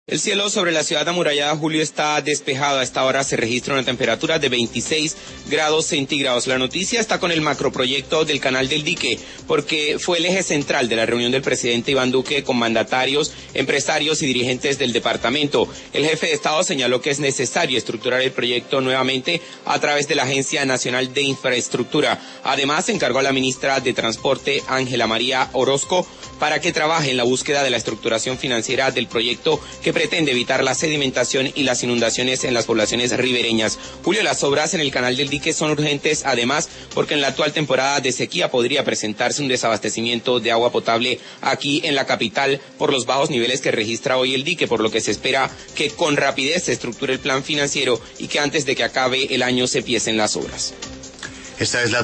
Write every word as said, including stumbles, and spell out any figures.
El cielo sobre la ciudad amurallada, Julio, está despejado. A esta hora se registra una temperatura de veintiséis grados centígrados. La noticia está con el macroproyecto del Canal del Dique, porque fue el eje central de la reunión del presidente Iván Duque con mandatarios, empresarios y dirigentes del departamento. El jefe de Estado señaló que es necesario estructurar el proyecto nuevamente a través de la Agencia Nacional de Infraestructura. Además, encargó a la ministra de Transporte, Ángela María Orozco, para que trabaje en la búsqueda de la estructuración financiera del proyecto que pretende evitar la sedimentación y las inundaciones en las poblaciones ribereñas. Julio, las obras en el Canal del Dique son urgentes, además, porque en la actual temporada de sequía podría presentarse un desabastecimiento de agua potable aquí en la capital por los bajos niveles que registra hoy el dique, por lo que se espera que con rapidez se estructure el plan financiero y que antes de que acabe el año se empiecen las obras. Esta es la